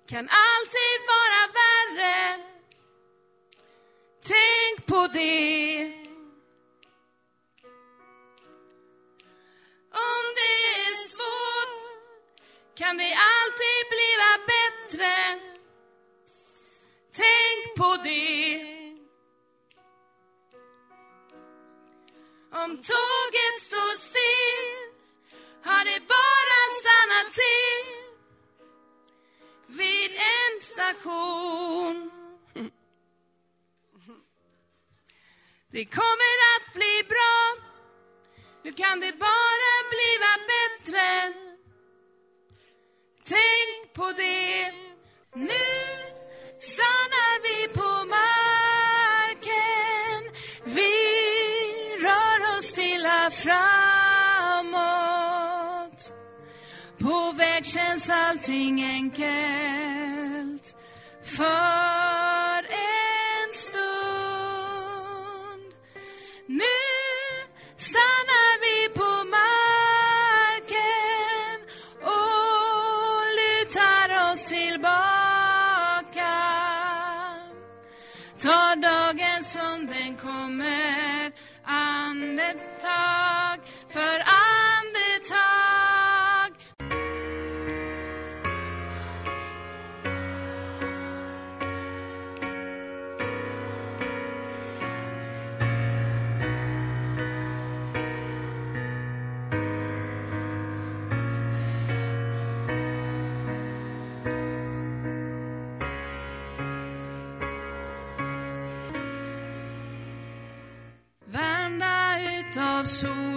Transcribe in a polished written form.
kan alltid vara värre. Tänk på det. Om det är svårt kan det alltid bliva bättre. Tänk på det. Om tåget står still har det bara stannat till vid en station. Det kommer att bli bra. Nu kan det bara bliva bättre. Tänk på det. Nu stannar vi på marken. Vi rör oss stilla framåt. På väg känns allting enkelt. För en stund. Nu stannar vi på marken och lutar oss tillbaka. Ta dagen som den kommer, andetag för andetag. Värmda utav sol